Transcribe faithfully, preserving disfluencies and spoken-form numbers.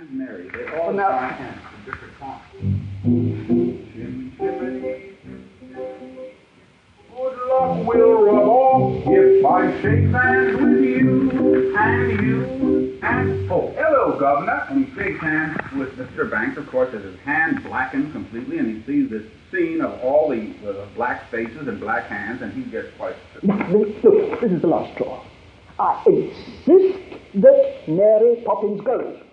and Mary. They all Well, now- by hand in different fonts. Chim, chimney. Good luck will rub off if I shake hands with you and you and oh, hello, Governor. And he shakes hands with Mister Banks, of course, as his hand blackens completely, and he sees this scene of all the, the black faces and black hands, and he gets quite. Now, look, this is the last straw. I insist that Mary Poppins goes.